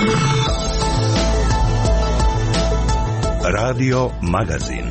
Radio Magazin.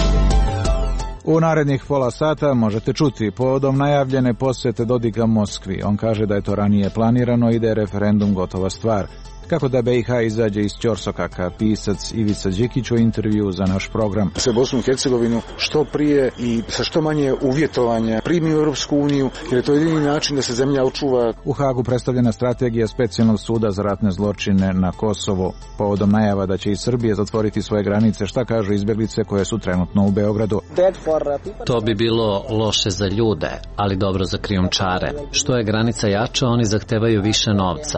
U narednih pola sata možete čuti povodom najavljene posjete Dodika Moskvi. On kaže da je to ranije planirano i da je referendum gotova stvar. Kako da BiH izađe iz ćorsokaka, pisac Ivica Đikić u intervju za naš program. Se Bosnu i Hercegovinu što prije i sa što manje uvjetovanja primi u Europsku uniju, jer je to jedini način da se zemlja očuva. U Hagu predstavljena strategija specijalnog suda za ratne zločine na Kosovu. Povodom najava da će i Srbija zatvoriti svoje granice, šta kažu izbjeglice koje su trenutno u Beogradu. To bi bilo loše za ljude, ali dobro za krijumčare. Što je granica jača, oni zahtevaju više novca.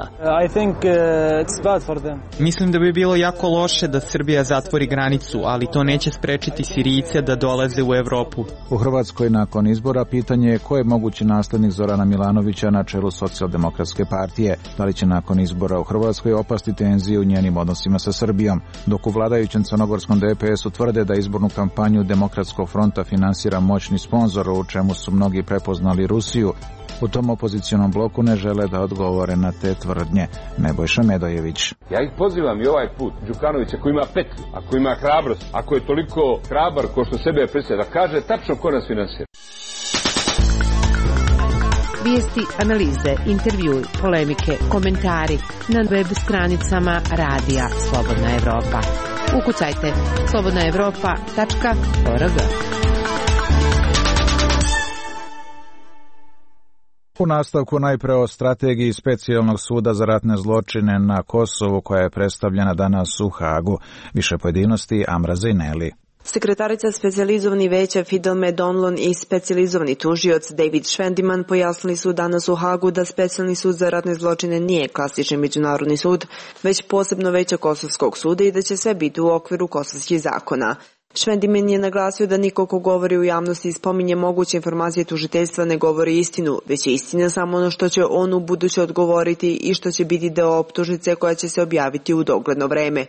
Mislim da bi bilo jako loše da Srbija zatvori granicu, ali to neće sprečiti Sirijce da dolaze u Evropu. U Hrvatskoj nakon izbora pitanje je ko je mogući naslednik Zorana Milanovića na čelu Socijaldemokratske partije. Da li će nakon izbora u Hrvatskoj opasti tenzije u njenim odnosima sa Srbijom, dok u vladajućem crnogorskom DPS-u tvrde da izbornu kampanju Demokratskog fronta finansira moćni sponzor, u čemu su mnogi prepoznali Rusiju. U tom opozicionom bloku ne žele da odgovore na te tvrdnje. Nebojša Medojević. Ja ih pozivam i ovaj put, Đukanovića, ako ima petlju, ako ima hrabrost, ako je toliko hrabar ko što sebe predstavlja, da kaže tačno ko nas finansira. Vijesti, analize, intervjui, polemike, komentari na web stranicama Radija Slobodna Evropa. Ukucajte slobodnaevropa.org. U nastavku najpre o strategiji specijalnog suda za ratne zločine na Kosovu koja je predstavljena danas u Hagu. Više pojedinosti Amra Zineli. Sekretarica specijalizovani veća Fidel Medonlon i specijalizovani tužioc David Švendiman pojasnili su danas u Hagu da specijalni sud za ratne zločine nije klasični međunarodni sud, već posebno veća Kosovskog suda i da će sve biti u okviru kosovskih zakona. Švendiman je naglasio da niko ko govori u javnosti i spominje moguće informacije tužiteljstva ne govori istinu, već je istina samo ono što će on u buduće odgovoriti i što će biti deo optužnice koja će se objaviti u dogledno vreme.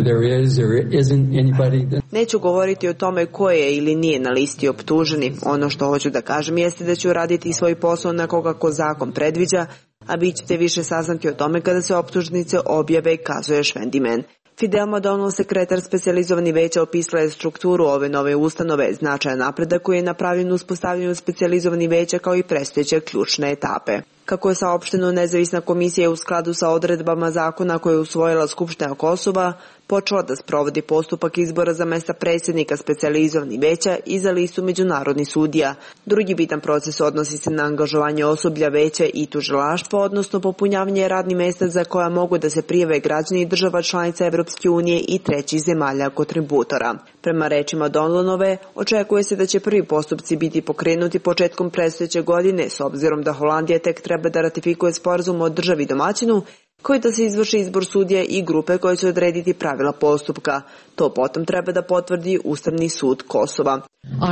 Neću govoriti o tome ko je ili nije na listi optuženi. Ono što hoću da kažem jeste da ću raditi svoj posao onako kako zakon predviđa, a bit ćete više saznati o tome kada se optužnice objave, kazuje Švendiman. Fidel Madonlo, sekretar specijalizovani veća, opisala je strukturu ove nove ustanove, značajan napredak koji je napravljen u uspostavljanju specijalizovani veća kao i predstojeće ključne etape. Kako je saopšteno, nezavisna komisija je u skladu sa odredbama zakona koje je usvojila Skupština Kosova počela da sprovodi postupak izbora za mesta predsjednika specijalizovanih veća i za listu međunarodnih sudija. Drugi bitan proces odnosi se na angažovanje osoblja veća i tužilaštva, odnosno popunjavanje radnih mesta za koja mogu da se prijave građani država članica Evropske unije i trećih zemalja kontributora. Prema rečima Donlonove, očekuje se da će prvi postupci biti pokrenuti početkom predstojeće godine, s obzirom da Holandija tek treba da ratifikuje sporazum o državi domaćinu, koji da se izvrši izbor sudija i grupe koje će odrediti pravila postupka. To potom treba da potvrdi Ustavni sud Kosova.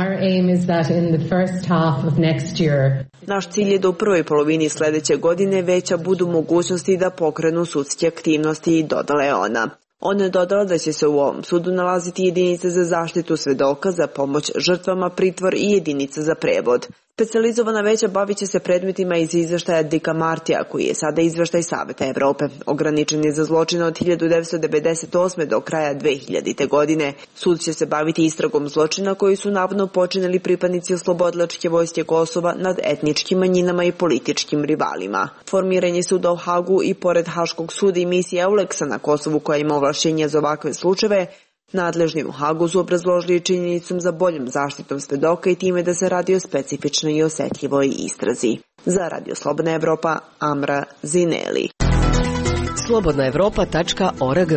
Naš cilj je da u prvoj polovini sledeće godine veća budu mogućnosti da pokrenu sudske aktivnosti, dodala je ona. Ona je dodala da će se u ovom sudu nalaziti jedinica za zaštitu svedoka, za pomoć žrtvama, pritvor i jedinica za prevod. Specijalizovana veća bavit će se predmetima iz izveštaja Dika Martija, koji je sada izveštaj Saveta Evrope. Ograničen je za zločine od 1998. do kraja 2000. godine. Sud će se baviti istragom zločina koji su navodno počinili pripadnici oslobodilačke vojske Kosova nad etničkim manjinama i političkim rivalima. Formiranje suda u Hagu i pored Haškog suda i misije Euleksa na Kosovu koja ima ovlašćenja za ovakve slučajeve, nadležni u Hagu su obrazložili činjenicom za boljom zaštitom svedoka i time da se radi o specifičnoj i osetljivoj istrazi. Za Radio Slobodna Evropa, Amra Zineli. slobodnaevropa.org.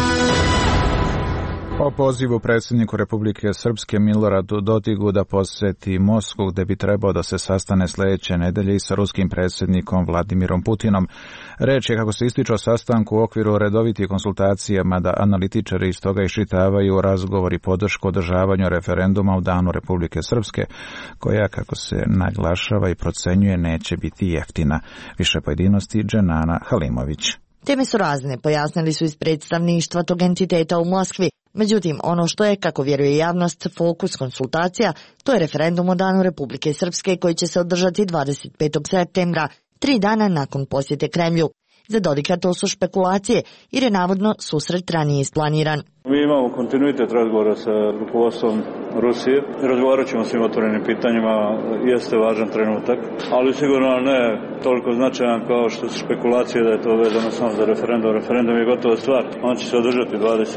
O pozivu predsjedniku Republike Srpske Miloradu Dodigu da posjeti Moskvu gde bi trebao da se sastane sljedeće nedelje i sa ruskim predsjednikom Vladimirom Putinom. Reč je, kako se ističe, o sastanku u okviru redovitih konsultacija, mada analitičari iz toga iščitavaju razgovor i podršku održavanju referenduma u danu Republike Srpske, koja, kako se naglašava i procenjuje, neće biti jeftina. Više pojedinosti Dženana Halimović. Teme su razne, pojasnili su iz predstavništva tog entiteta u Moskvi. Međutim, ono što je, kako vjeruje javnost, fokus konsultacija, to je referendum o danu Republike Srpske koji će se održati 25. septembra, 3 dana nakon posjete Kremlju. Za Dodika to su špekulacije, jer je navodno susret ranije isplaniran. Mi imamo kontinuitet razgovora sa rukovodstvom Rusije. Razgovarat ćemo o svim otvorenim pitanjima, jeste važan trenutak, ali sigurno ne toliko značajan kao što su špekulacije da je to vezano samo za referendum. Referendum je gotova stvar, on će se održati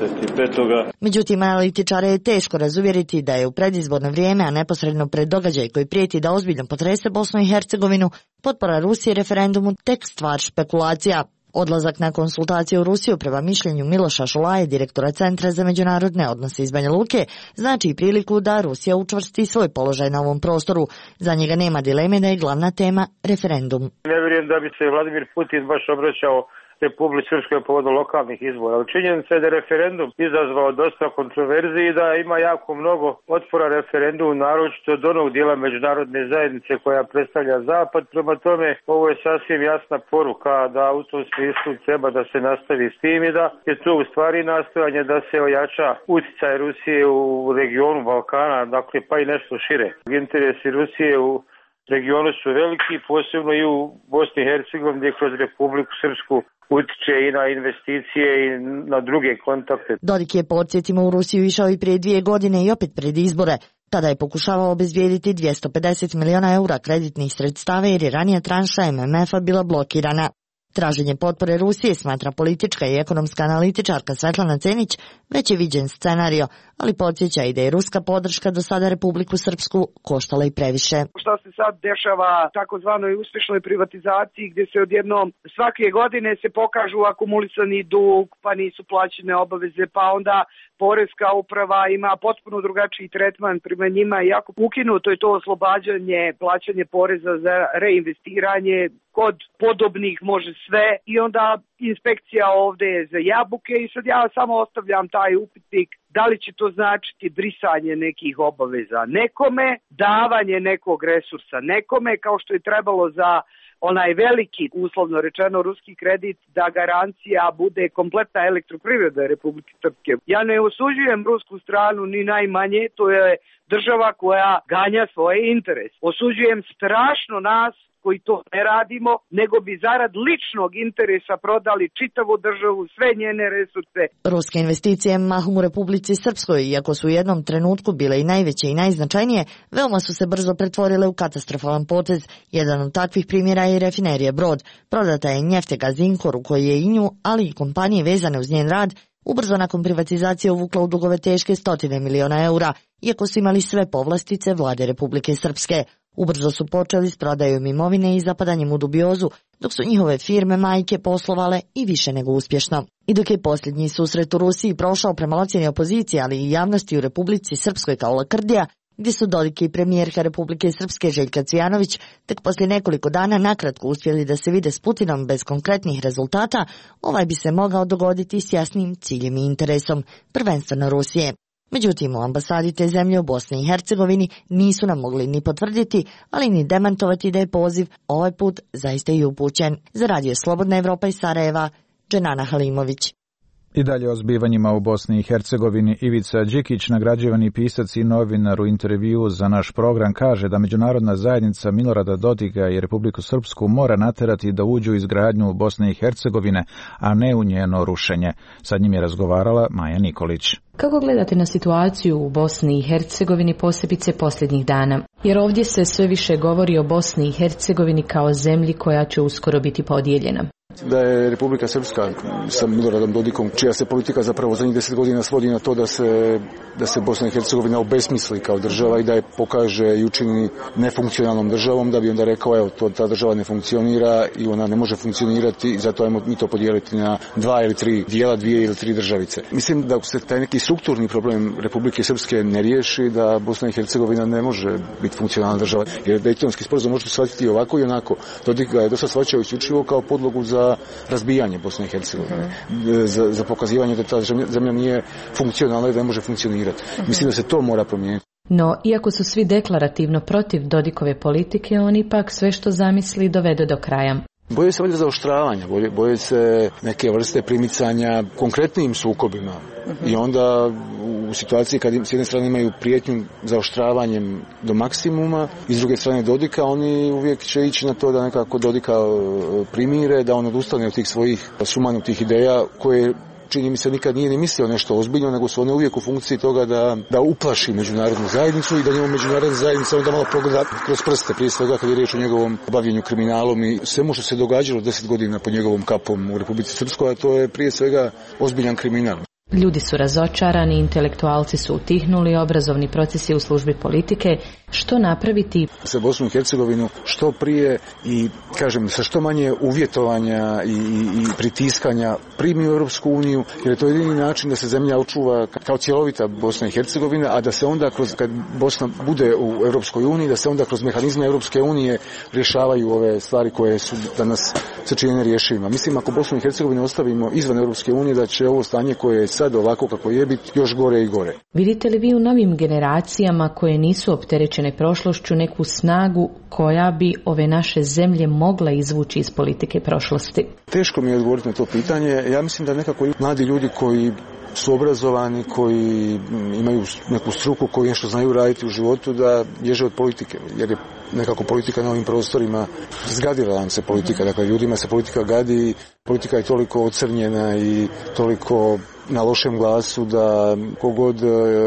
25. Međutim, analitičare je teško razuvjeriti da je u predizborno vrijeme, a neposredno pred događaj koji prijeti da ozbiljno potrese Bosnu i Hercegovinu, potpora Rusije referendumu tek stvar špekulacija. Odlazak na konsultacije u Rusiju, prema mišljenju Miloša Šulaje, direktora Centra za međunarodne odnose iz Banja Luke, znači i priliku da Rusija učvrsti svoj položaj na ovom prostoru. Za njega nema dileme da je glavna tema referendum. Ne vjerujem da bi se Vladimir Putin baš obraćao Republici Srpskoj povodom lokalnih izbora. Ali činjenica je da je referendum izazvao dosta kontroverziji i da ima jako mnogo otpora referendumu, naročito od onog dijela međunarodne zajednice koja predstavlja Zapad. Prema tome, ovo je sasvim jasna poruka da u tom smislu treba da se nastavi s tim i da je to u stvari nastojanje da se ojača utjecaj Rusije u regionu Balkana, dakle pa i nešto šire. Interesi Rusije u regionu su veliki, posebno i u Bosni i Hercegovini gdje kroz Republiku Srpsku utiče i na investicije i na druge kontakte. Dodik je, podsjetimo, u Rusiju išao i prije 2 godine i opet pred izbore. Tada je pokušavao obezbijediti 250 miliona eura kreditnih sredstava jer je ranija tranša MMF-a bila blokirana. Traženje potpore Rusije, smatra politička i ekonomska analitičarka Svetlana Cenić, već je viđen scenario, ali podsjeća i da je ruska podrška do sada Republiku Srpsku koštala i previše. Šta se sad dešava takozvanoj uspješnoj privatizaciji gdje se odjednom svake godine se pokažu akumulisani dug, pa nisu plaćene obaveze, pa onda Poreska uprava ima potpuno drugačiji tretman prema njima, iako ukinuto je to oslobađanje, plaćanje poreza za reinvestiranje, kod podobnih može sve i onda inspekcija ovdje je za jabuke i sad ja samo ostavljam taj upitnik da li će to značiti brisanje nekih obaveza nekome, davanje nekog resursa nekome kao što je trebalo za onaj veliki, uslovno rečeno, ruski kredit da garancija bude kompletna elektroprivreda Republike Srpske. Ja ne osuđujem rusku stranu ni najmanje, to je država koja ganja svoje interese. Osuđujem strašno nas koji to ne radimo, nego bi zarad ličnog interesa prodali čitavu državu, sve njene resurse. Ruske investicije mahom u Republici Srpskoj, iako su u jednom trenutku bile i najveće i najznačajnije, veoma su se brzo pretvorile u katastrofalan potez. Jedan od takvih primjera je rafinerija Brod. Prodata je Njeftega Zinkoru, koji je i nju, ali i kompanije vezane uz njen rad, ubrzo nakon privatizacije uvukla u dugove teške 100 miliona eura, iako su imali sve povlastice vlade Republike Srpske. Ubrzo su počeli s prodajom imovine i zapadanjem u dubiozu, dok su njihove firme majke poslovale i više nego uspješno. I dok je posljednji susret u Rusiji prošao prema ocjeni opozicije, ali i javnosti u Republici Srpskoj kao lakrdija, gdje su Dodik i premijerka Republike Srpske Željka Cvijanović tek poslije nekoliko dana nakratko uspjeli da se vide s Putinom bez konkretnih rezultata, ovaj bi se mogao dogoditi s jasnim ciljem i interesom, prvenstveno Rusije. Međutim, u ambasadi te zemlje u Bosni i Hercegovini nisu nam mogli ni potvrditi, ali ni demantovati da je poziv ovaj put zaista i upućen. Za Radio Slobodna Evropa iz Sarajeva, Dženana Halimović. I dalje o zbivanjima u Bosni i Hercegovini. Ivica Đikić, nagrađivani pisac i novinar, u intervju za naš program kaže da međunarodna zajednica Milorada Dodika i Republiku Srpsku mora naterati da uđu u izgradnju Bosne i Hercegovine, a ne u njeno rušenje. Sa njim je razgovarala Maja Nikolić. Kako gledate na situaciju u Bosni i Hercegovini, posebice posljednjih dana? Jer ovdje se sve više govori o Bosni i Hercegovini kao zemlji koja će uskoro biti podijeljena. Da je Republika Srpska sa Miloradom Dodikom, čija se politika zapravo zadnjih 10 godina svodi na to da se Bosna i Hercegovina obesmisli kao država i da je pokaže i učini nefunkcionalnom državom, da bi onda rekao evo ta država ne funkcionira i ona ne može funkcionirati i zato ajmo mi to podijeliti na 2 ili 3 dijela, 2 ili 3 državice. Mislim da se taj neki strukturni problem Republike Srpske ne riješi, da Bosna i Hercegovina ne može biti funkcionalna država. Jer Dejtonski sporazum možete shvatiti ovako i onako. Dodik ga je dosta shvaćao isključivo kao podlogu za razbijanje Bosne i Hercegovine, za pokazivanje da ta zemlja nije funkcionalna i da ne može funkcionirati. Mislim da se to mora promijeniti. No, iako su svi deklarativno protiv Dodikove politike, on ipak sve što zamisli dovede do kraja. Boje se valjda zaoštravanja, boje se neke vrste primicanja konkretnim sukobima i onda u situaciji kad s jedne strane imaju prijetnju zaoštravanjem do maksimuma i s druge strane Dodika, oni uvijek će ići na to da nekako Dodika primire, da on odustane od tih svojih sumanutih ideja koje čini mi se nikad nije ni mislio nešto ozbiljno, nego su one uvijek u funkciji toga da uplaši međunarodnu zajednicu i da njemu međunarodna zajednica onda malo progleda kroz prste, prije svega kad je riječ o njegovom bavljenju kriminalom i svemu što se događalo 10 godina pod njegovom kapom u Republici Srpskoj, a to je prije svega ozbiljan kriminal. Ljudi su razočarani, intelektualci su utihnuli, obrazovni procesi u službi politike. Što napraviti? Sa Bosnu i Hercegovinu što prije i, kažem, sa što manje uvjetovanja i pritiskanja primi u Europsku uniju, jer je to jedini način da se zemlja očuva kao cjelovita Bosna i Hercegovina, a da se onda, kad Bosna bude u Europskoj uniji, da se onda kroz mehanizme Europske unije rješavaju ove stvari koje su danas se čine nerješivima. Mislim, ako Bosnu i Hercegovinu ostavimo izvan Europske unije, da će ovo stanje koje je sad ovako kako je biti još gore i gore. Vidite li vi u novim generacijama koje nisu opterećene prošlošću neku snagu koja bi ove naše zemlje mogla izvući iz politike prošlosti? Teško mi je odgovoriti na to pitanje. Ja mislim da nekako mladi ljudi koji su obrazovani, koji imaju neku struku, koji nešto znaju raditi u životu, da bježe od politike, jer je nekako politika na ovim prostorima, zgadila nam se politika, dakle ljudima se politika gadi, politika je toliko ocrnjena i toliko na lošem glasu da kogod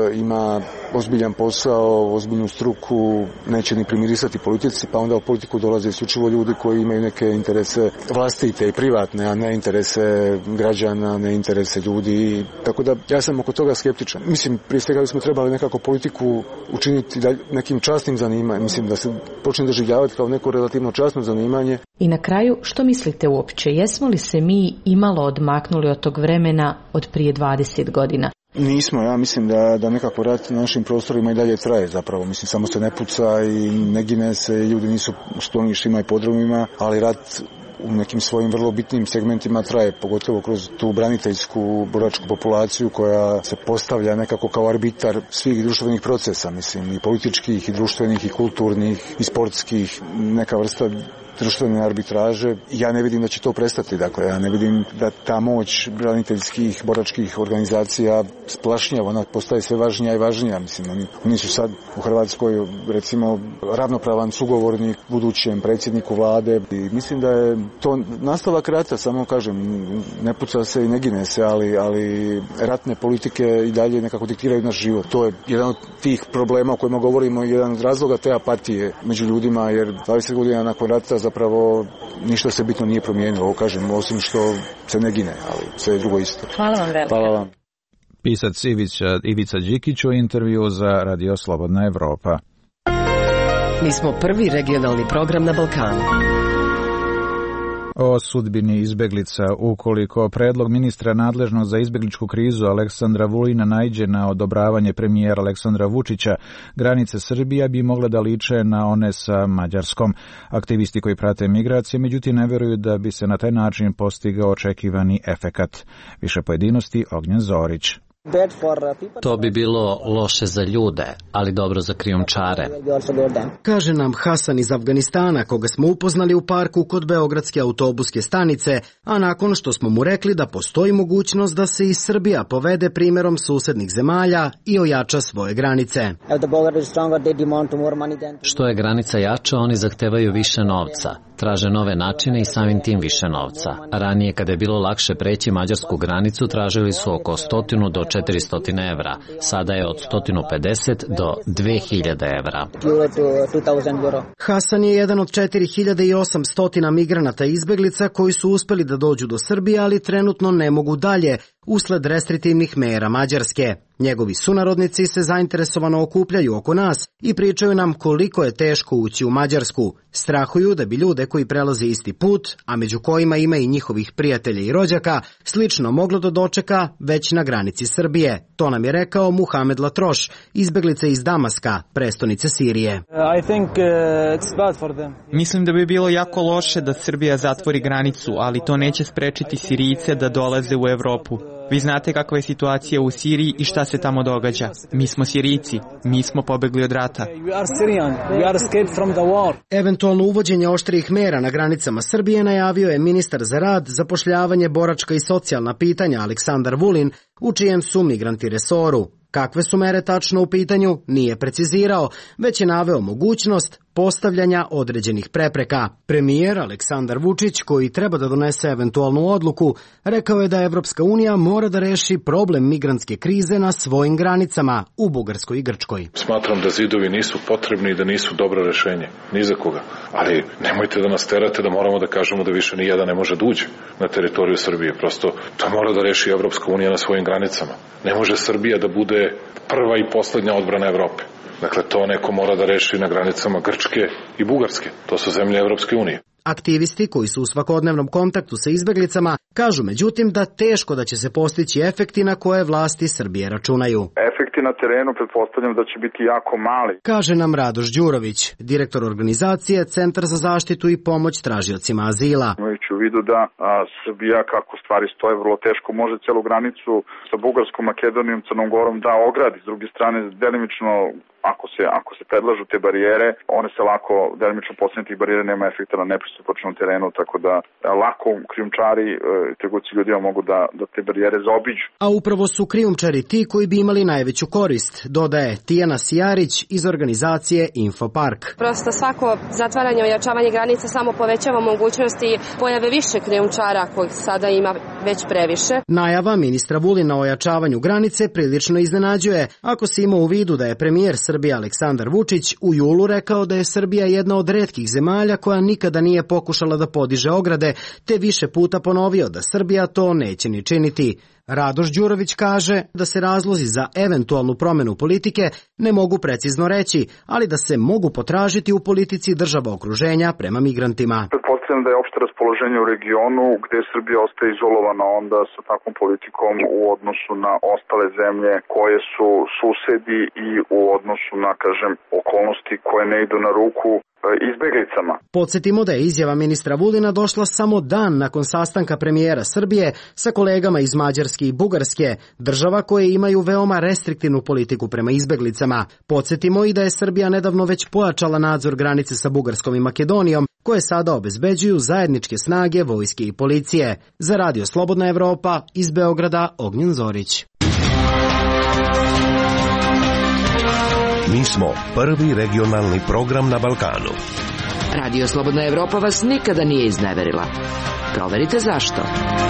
ima ozbiljan posao, ozbiljnu struku, neće ni primirisati politici, pa onda u politiku dolaze isključivo ljudi koji imaju neke interese vlastite i privatne, a ne interese građana, ne interese ljudi. Tako da ja sam oko toga skeptičan. Mislim, prije svega bismo trebali nekako politiku učiniti nekim časnim zanimanjem. Mislim da se počne doživljavati kao neko relativno časno zanimanje. I na kraju, što mislite uopće? Jesmo li se mi imalo odmaknuli od tog vremena od prije 20 godina? Nismo, ja mislim da nekako rat na našim prostorima i dalje traje zapravo. Mislim, samo se ne puca i ne gine se, ljudi nisu u skloništima i podrumima, ali rat u nekim svojim vrlo bitnim segmentima traje, pogotovo kroz tu braniteljsku boračku populaciju koja se postavlja nekako kao arbitar svih društvenih procesa, mislim, i političkih, i društvenih, i kulturnih, i sportskih, neka vrsta društvene arbitraže. Ja ne vidim da će to prestati, dakle, ja ne vidim da ta moć braniteljskih, boračkih organizacija splašnjava, ona postaje sve važnija i važnija, mislim, oni su sad u Hrvatskoj, recimo, ravnopravan sugovornik budućem predsjedniku vlade i mislim da je to nastavak rata, samo kažem, ne puca se i ne gine se, ali ratne politike i dalje nekako diktiraju naš život. To je jedan od tih problema o kojima govorimo, jedan od razloga te apatije među ljudima, jer 20 godina nakon rata zapravo ništa se bitno nije promijenilo, kažem, osim što se ne gine, ali sve je drugo isto. Hvala vam velika. Hvala vam. Pisac Ivica Đikić u intervju za Radio Slobodna Evropa. Mi smo prvi regionalni program na Balkanu. O sudbini izbeglica, ukoliko predlog ministra nadležnog za izbegličku krizu Aleksandra Vulina naiđe na odobravanje premijera Aleksandra Vučića, granice Srbija bi mogle da liče na one sa Mađarskom. Aktivisti koji prate migracije, međutim, ne veruju da bi se na taj način postigao očekivani efekat. Više pojedinosti Ognjen Zorić. To bi bilo loše za ljude, ali dobro za krijumčare. Kaže nam Hasan iz Afganistana, koga smo upoznali u parku kod Beogradske autobuske stanice, a nakon što smo mu rekli da postoji mogućnost da se i Srbija povede primjerom susednih zemalja i ojača svoje granice. Što je granica jača, oni zahtevaju više novca. Traže nove načine i samim tim više novca. Ranije, kada je bilo lakše preći mađarsku granicu, tražili su oko 100 do 400 evra. Sada je od 150 do 2000 evra. Hasan je jedan od 4800 migranata i izbeglica koji su uspeli da dođu do Srbije, ali trenutno ne mogu dalje, usled restriktivnih mera Mađarske. Njegovi sunarodnici se zainteresovano okupljaju oko nas i pričaju nam koliko je teško ući u Mađarsku. Strahuju da bi ljude koji prelaze isti put, a među kojima ima i njihovih prijatelja i rođaka, slično moglo da dočeka već na granici Srbije. To nam je rekao Muhamed Latroš, izbeglica iz Damaska, prestonice Sirije. Mislim da bi bilo jako loše da Srbija zatvori granicu, ali to neće sprečiti Sirijce da dolaze u Evropu. Vi znate kakva je situacija u Siriji i šta se tamo događa. Mi smo Sirijci, mi smo pobegli od rata. Eventualno uvođenje oštrijih mera na granicama Srbije najavio je ministar za rad, zapošljavanje, boračka i socijalna pitanja Aleksandar Vulin, u čijem su migranti resoru. Kakve su mere tačno u pitanju, nije precizirao, već je naveo mogućnost postavljanja određenih prepreka. Premijer Aleksandar Vučić, koji treba da donese eventualnu odluku, rekao je da Evropska unija mora da reši problem migrantske krize na svojim granicama u Bugarskoj i Grčkoj. Smatram da zidovi nisu potrebni i da nisu dobro rešenje, ni za koga. Ali nemojte da nas terate da moramo da kažemo da više nijedan ne može da uđe na teritoriju Srbije. Prosto to mora da reši Evropska unija na svojim granicama. Ne može Srbija da bude prva i poslednja odbrana Evrope. Dakle, to neko mora da reši na granicama Grčke i Bugarske. To su zemlje Evropske unije. Aktivisti koji su u svakodnevnom kontaktu sa izbeglicama kažu međutim da teško da će se postići efekti na koje vlasti Srbije računaju. Efekti na terenu pretpostavljam da će biti jako mali, kaže nam Radoš Đurović, direktor organizacije Centar za zaštitu i pomoć tražiocima azila. Imajući u vidu da Srbija, kako stvari stoje, vrlo teško može celu granicu sa Bugarskom, Makedonijom, Crnom Gorom da ogradi. S druge strane, delimično ako se predlažu te barijere, one se lako delimično postavljaju tih barijera, nema efekta na nepristupačnom terenu, tako da lako krijumčari, trgovci ljudima mogu da te barijere zaobiđu. A upravo su krijumčari ti koji bi imali najveću korist, dodaje Tijana Sijarić iz organizacije Infopark. Prosto svako zatvaranje, ojačavanje granica samo povećava mogućnosti pojave više krijumčara kojih sada ima već previše. Najava ministra Vulina o ojačavanju granice prilično iznenađuje, ako se ima u vidu da je premijer Srbije Aleksandar Vučić u julu rekao da je Srbija jedna od retkih zemalja koja nikada nije pokušala da podiže ograde, te više puta ponovio da Srbija to neće ni činiti. Radoš Đurović kaže da se razlozi za eventualnu promenu politike ne mogu precizno reći, ali da se mogu potražiti u politici država okruženja prema migrantima. Pretpostavljam da je opšte raspoloženje u regionu gde Srbija ostaje izolovana onda sa takvom politikom u odnosu na ostale zemlje koje su susedi i u odnosu na, okolnosti koje ne idu na ruku izbeglicama. Podsjetimo da je izjava ministra Vulina došla samo dan nakon sastanka premijera Srbije sa kolegama iz Mađarske i Bugarske, država koje imaju veoma restriktivnu politiku prema izbeglicama. Podsjetimo i da je Srbija nedavno već pojačala nadzor granice sa Bugarskom i Makedonijom, koje sada obezbeđuju zajedničke snage vojske i policije. Za Radio Slobodna Evropa, iz Beograda, Ognjen Zorić. Mi smo prvi regionalni program na Balkanu. Radio Slobodna Evropa vas nikada nije izneverila. Proverite zašto.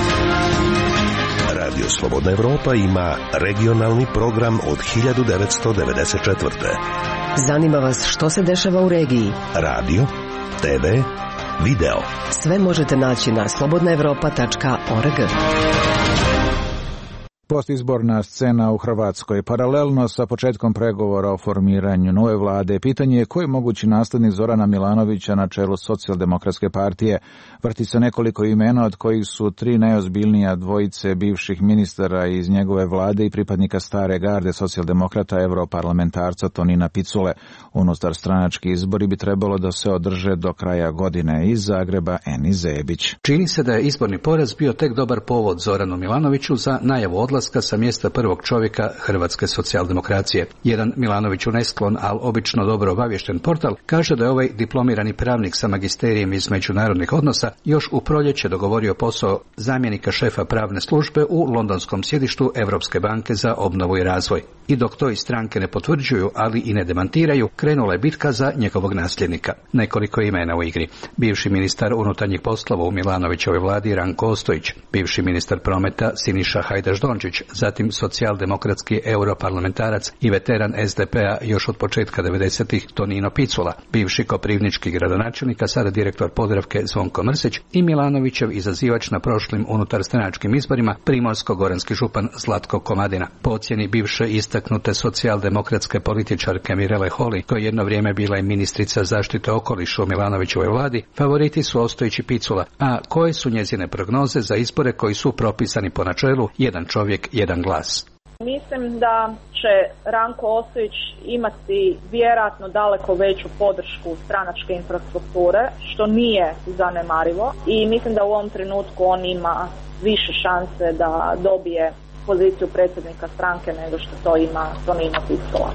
Radio Slobodna Evropa ima regionalni program od 1994. Zanima vas što se dešava u regiji? Radio, TV, video. Sve možete naći na slobodnaevropa.org. Postizborna scena u Hrvatskoj. Paralelno sa početkom pregovora o formiranju nove vlade, pitanje je koji mogući naslednik Zorana Milanovića na čelu Socijaldemokratske partije. Vrti se nekoliko imena, od kojih su 3 najozbiljnija dvojice bivših ministara iz njegove vlade i pripadnika stare garde socijaldemokrata europarlamentarca Tonina Picule. Unutar stranački izbori bi trebalo da se održe do kraja godine. Iz Zagreba Eni Zebić. Čini se da je izborni poraz bio tek dobar povod Zoranu Milanoviću za najavu odlaska sa mjesta prvog čovjeka hrvatske socijaldemokracije. Jedan Milanoviću nesklon, ali obično dobro obavješten portal kaže da je ovaj diplomirani pravnik sa magisterijem iz međunarodnih odnosa još u proljeće dogovorio posao zamjenika šefa pravne službe u londonskom sjedištu Europske banke za obnovu i razvoj. I dok to iz stranke ne potvrđuju, ali i ne demantiraju, krenula je bitka za njegovog nasljednika. Nekoliko imena u igri. Bivši ministar unutarnjih poslova u Milanovićevoj vladi Ranko Ostojić, bivši ministar prometa Siniša Hajdaš-Dončić, zatim socijaldemokratski europarlamentarac i veteran SDP-a još od početka 90-ih Tonino Picula, bivši koprivnički gradonačelnik, a sada direktor Podravke Zvonko Mrsić i Milanovićev izazivač na prošlim unutarstranačkim izborima primorsko-goranski župan Zlatko Komadina. Po ocjeni bivše istaknute socijaldemokratske političarke Mirele Holy, koja je jedno vrijeme bila i ministrica zaštite okoliša u Milanovićevoj vladi, favoriti su Ostojić i Picula, a koje su njezine prognoze za izbore koji su propisani po načelu jedan čovjek, jedan glas? Mislim da će Ranko Ostojić imati vjerojatno daleko veću podršku stranačke infrastrukture, što nije zanemarivo, i mislim da u ovom trenutku on ima više šanse da dobije poziciju predsjednika stranke nego što to ima Tonino Picula.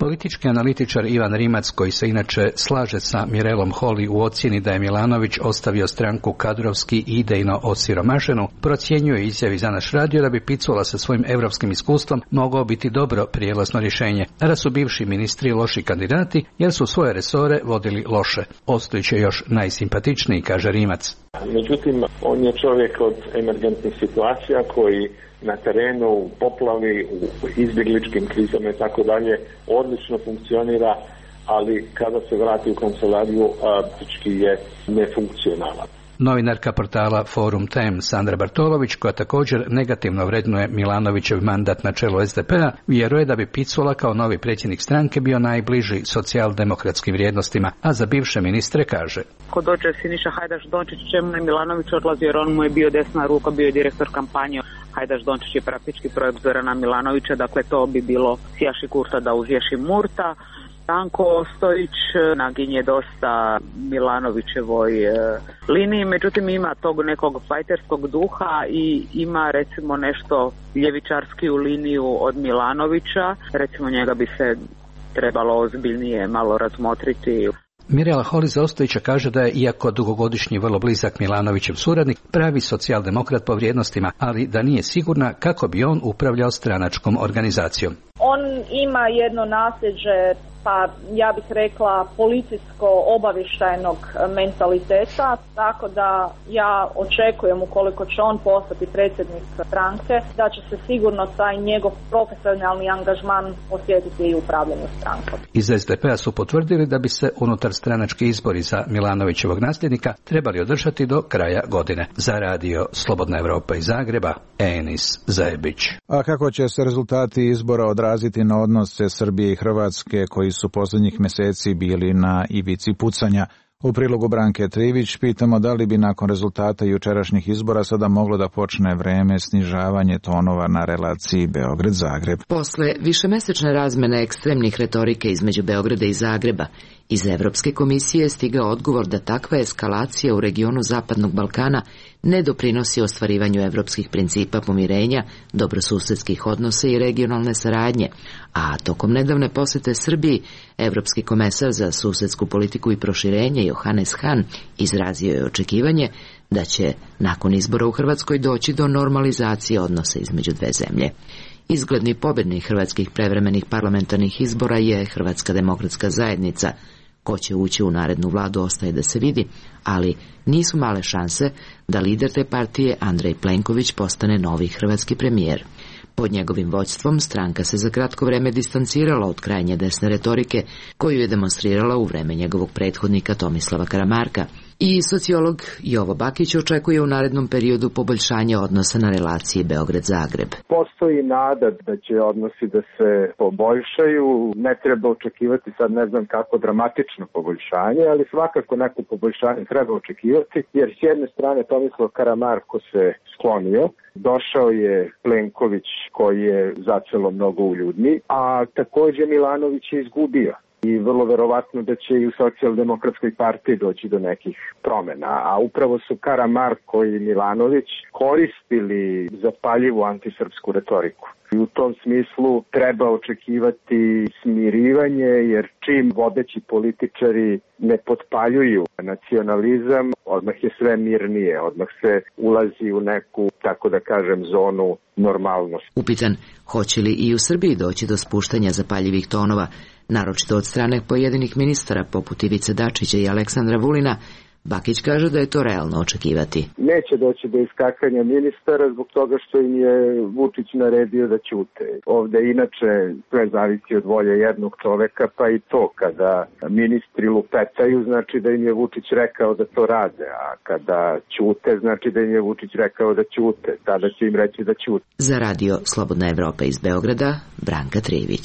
Politički analitičar Ivan Rimac, koji se inače slaže sa Mirelom Holy u ocjeni da je Milanović ostavio stranku kadrovski i idejno osiromašenu, procjenjuje izjavi za naš radio da bi Picula sa svojim evropskim iskustvom mogao biti dobro prijelazno rješenje, a da su bivši ministri loši kandidati jer su svoje resore vodili loše. Ostojić je još najsimpatičniji, kaže Rimac. Međutim, on je čovjek od emergentnih situacija koji na terenu, u poplavi, u izbjegličkim krizama i tako dalje odlično funkcionira, ali kada se vrati u kancelariju, praktički je nefunkcionalan. Novinarka portala Forum Tem Sandra Bartolović, koja također negativno vrednuje Milanovićev mandat na čelu SDP-a, vjeruje da bi Picula kao novi predsjednik stranke bio najbliži socijaldemokratskim vrijednostima, a za bivše ministre kaže: Ko dođe Siniša Hajdaš Dončić, čemu je Milanović odlazio, jer on mu je bio desna ruka, bio je direktor kampanje. Hajdaš Dončić je praktički projekt Zorana Milanovića, dakle to bi bilo sjaši Kurta da uzješi Murta. Ranko Ostojić naginje dosta Milanovićevoj liniji, međutim ima tog nekog fajterskog duha i ima recimo nešto ljevičarskiju liniju od Milanovića, recimo njega bi se trebalo ozbiljnije malo razmotriti. Mirela Holy za Ostojića kaže da je, iako dugogodišnji vrlo blizak Milanovićev suradnik, pravi socijaldemokrat po vrijednostima, ali da nije sigurna kako bi on upravljao stranačkom organizacijom. On ima jedno nasljeđe, pa ja bih rekla policijsko-obavještajnog mentaliteta, tako da ja očekujem, ukoliko će on postati predsjednik stranke, da će se sigurno taj njegov profesionalni angažman osjetiti i u upravljanju strankom. Iz SDP-a su potvrdili da bi se unutar stranački izbori za Milanovićevog nasljednika trebali održati do kraja godine. Za radio Slobodna Evropa iz Zagreba, Enis Zajebić. A kako će se rezultati izbora odraziti na odnose Srbije i Hrvatske, koji su posljednjih mjeseci bili na ivici pucanja? U prilogu Branke Trivić pitamo da li bi nakon rezultata jučerašnjih izbora sada moglo da počne vreme snižavanje tonova na relaciji Beograd-Zagreb. Posle višemesečne razmene ekstremnih retorike između Beograda i Zagreba, iz Evropske komisije je stigao odgovor da takva eskalacija u regionu Zapadnog Balkana ne doprinosi ostvarivanju evropskih principa pomirenja, dobrosusedskih odnosa i regionalne saradnje, a tokom nedavne posete Srbiji, Evropski komesar za susedsku politiku i proširenje Johannes Hahn izrazio je očekivanje da će nakon izbora u Hrvatskoj doći do normalizacije odnosa između dve zemlje. Izgledni pobjednik hrvatskih prevremenih parlamentarnih izbora je Hrvatska demokratska zajednica. Ko će ući u narednu vladu ostaje da se vidi, ali nisu male šanse da lider te partije Andrej Plenković postane novi hrvatski premijer. Pod njegovim vođstvom stranka se za kratko vreme distancirala od krajnje desne retorike koju je demonstrirala u vreme njegovog prethodnika Tomislava Karamarka. I sociolog Jovo Bakić očekuje u narednom periodu poboljšanje odnosa na relaciji Beograd-Zagreb. Postoji nada da će odnosi da se poboljšaju, ne treba očekivati sad ne znam kako dramatično poboljšanje, ali svakako neko poboljšanje treba očekivati, jer s jedne strane Tomislav Karamarko se sklonio, došao je Plenković koji je zacelo mnogo uljudni, a također Milanović je izgubio. I vrlo verovatno da će i u socijaldemokratskoj partiji doći do nekih promjena, a upravo su Karamarko i Milanović koristili zapaljivu antisrpsku retoriku. I u tom smislu treba očekivati smirivanje, jer čim vodeći političari ne potpaljuju nacionalizam, odmah je sve mirnije, odmah se ulazi u neku, tako da kažem, zonu normalnosti. Upitan hoće li i u Srbiji doći do spuštanja zapaljivih tonova, naročito od strane pojedinih ministara poput Ivice Dačića i Aleksandra Vulina, Bakić kaže da je to realno očekivati. Neće doći do iskakanja ministara zbog toga što im je Vučić naredio da ćute. Ovde inače sve zavisi od volje jednog čoveka, pa i to kada ministri lupetaju znači da im je Vučić rekao da to rade, a kada ćute znači da im je Vučić rekao da ćute. Tada će im reći da ćute. Za radio Slobodna Evropa iz Beograda, Branka Trivić.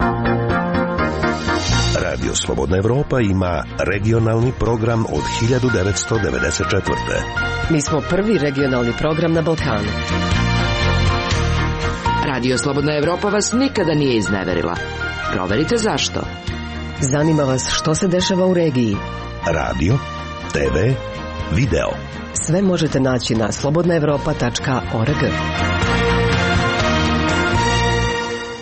Radio Slobodna Evropa ima regionalni program od 1994. Mi smo prvi regionalni program na Balkanu. Radio Slobodna Evropa vas nikada nije izneverila. Proverite zašto. Zanima vas što se dešava u regiji. Radio, TV, video. Sve možete naći na slobodnaevropa.org.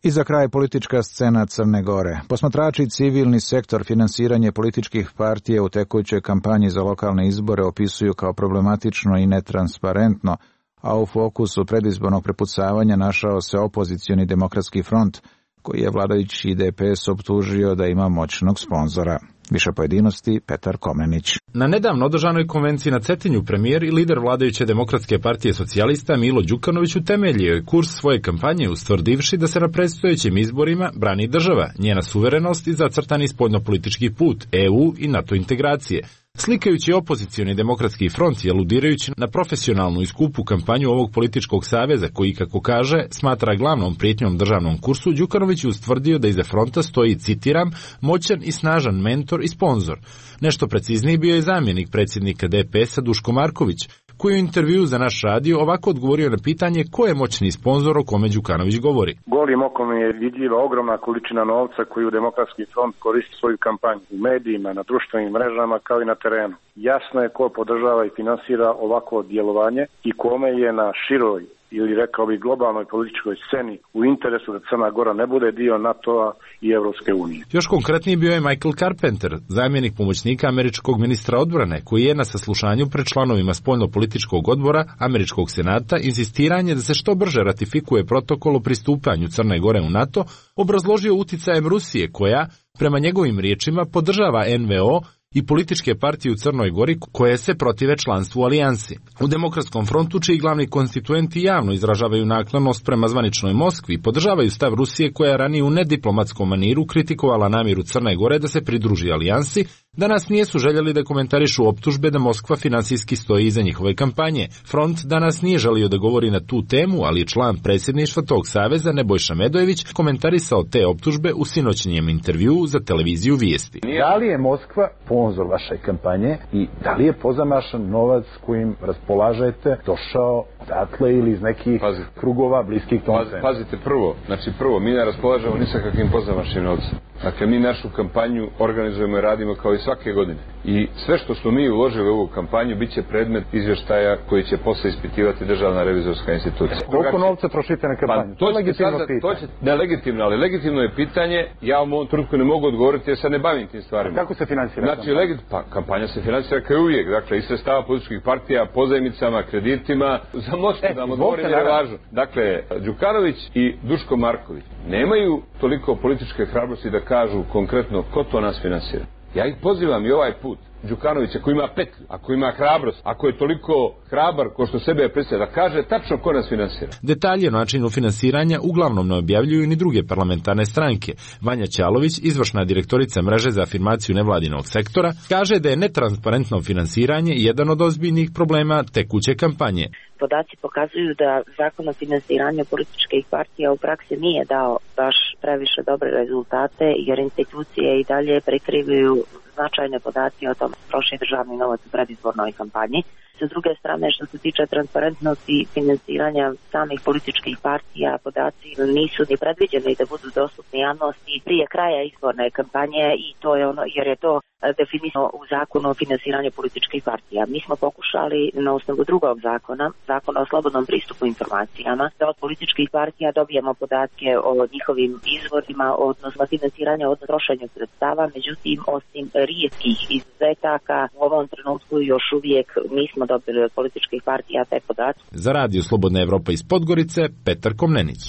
I za kraj politička scena Crne Gore. Posmatrači civilni sektor finansiranje političkih partija u tekućoj kampanji za lokalne izbore opisuju kao problematično i netransparentno, a u fokusu predizbornog prepucavanja našao se opozicioni Demokratski front, koji je vladajući DPS optužio da ima moćnog sponzora. Više pojedinosti, Petar Komnenić. Na nedavno održanoj konvenciji na Cetinju premijer i lider vladajuće Demokratske partije socijalista Milo Đukanović utemeljio je kurs svoje kampanje ustvrdivši da se na predstojećim izborima brani država, njena suverenost i zacrtani spoljnopolitički put, EU i NATO integracije. Slikajući opozicioni Demokratski front i aludirajući na profesionalnu i skupu kampanju ovog političkog saveza koji, kako kaže, smatra glavnom prijetnjom državnom kursu, Đukanović je ustvrdio da iza fronta stoji, citiram, moćan i snažan mentor i sponzor. Nešto precizniji bio je zamjenik predsjednika DPS-a Duško Marković, koji u intervju za naš radio ovako odgovorio na pitanje ko je moćni sponzor o kome Đukanović govori. Golim okom je vidljiva ogromna količina novca koju Demokratski front koristi svoju kampanju u medijima, na društvenim mrežama kao i na terenu. Jasno je ko podržava i finansira ovako djelovanje i kome je na široj ili rekao bi globalnoj političkoj sceni u interesu da Crna Gora ne bude dio NATO-a i Evropske unije. Još konkretniji bio je Michael Carpenter, zamjenik pomoćnika američkog ministra odbrane, koji je na saslušanju pred članovima spoljno-političkog odbora američkog senata insistiranje da se što brže ratifikuje protokol o pristupanju Crne Gore u NATO, obrazložio uticajem Rusije koja, prema njegovim riječima, podržava NVO i političke partije u Crnoj Gori koje se protive članstvu u alijansi. U Demokratskom frontu, čiji glavni konstituenti javno izražavaju naklonost prema zvaničnoj Moskvi, podržavaju stav Rusije koja je ranije u nediplomatskom maniru kritikovala namjeru Crne Gore da se pridruži alijansi, danas nisu željeli da komentarišu optužbe da Moskva finansijski stoji iza njihove kampanje. Front danas nije želio da govori na tu temu, ali član predsjedništva tog saveza Nebojša Medojević komentarisao te optužbe u sinoćnjem intervjuu za televiziju Vijesti. Da li je Moskva sponzor vaše kampanje i da li je pozamašan novac kojim raspolažete došao odatle ili iz nekih krugova bliskih tomu? Pazite, prvo, mi ne raspolažemo ni sa kakvim pozamašnim novcem. Dakle, mi našu kampanju organizujemo i radimo kao i svake godine. I sve što smo mi uložili u ovu kampanju bit će predmet izvještaja koji će posle ispitivati Državna revizorska institucija. Koliko novca trošite na kampanju? To je legitimno pitanje. Ne legitimno, ali legitimno je pitanje. Ja u ovom trenutku ne mogu odgovoriti jer se ne bavim tim stvarima. Kako se finansira kampanja? Kampanja se finansira kao uvijek. Dakle, iz sredstava političkih partija, pozajmicama, kreditima. Za Moskvu da vam odgovorim je važno. Dakle, Đukanović i Duško Marković nemaju toliko političke hrabrosti da kažu konkretno ko to nas finansira. Ja ih pozivam i ovaj put, Đukanović, ako ima petlju, ako ima hrabrost, ako je toliko hrabar ko što sebe predstavlja, da kaže tačno ko nas finansira. Detalje o načinu finansiranja uglavnom ne objavljuju ni druge parlamentarne stranke. Vanja Ćalović, izvršna direktorica mreže za afirmaciju nevladinog sektora, kaže da je netransparentno finansiranje jedan od ozbiljnih problema tekuće kampanje. Podaci pokazuju da zakon o finansiranju političkih partija u praksi nije dao baš previše dobre rezultate, jer institucije i dalje prikrivaju značajne podatke o tom troši državni novac u predizbornoj kampanji. Sa druge strane, što se tiče transparentnosti finansiranja samih političkih partija, podaci nisu ni predviđeni da budu dostupni javnosti prije kraja izborne kampanje i to je ono, jer je to definisano u zakonu o finansiranju političkih partija. Mi smo pokušali na osnovu drugog zakona o slobodnom pristupu informacijama, da od političkih partija dobijemo podatke o njihovim izvorima, odnosno financiranju, odnosno trošenju sredstava, međutim, osim rijetkih izuzetaka, u ovom trenutku još uvijek nismo dobili od političkih partija te podatke. Za Radio Slobodna Evropa iz Podgorice, Petar Komnenić.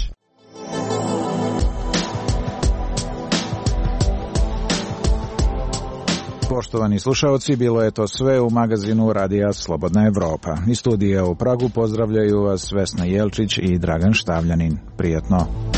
Poštovani slušaoci, bilo je to sve u magazinu Radija Slobodna Evropa. Iz studija u Pragu pozdravljaju vas Vesna Jelčić i Dragan Štavljanin. Prijatno.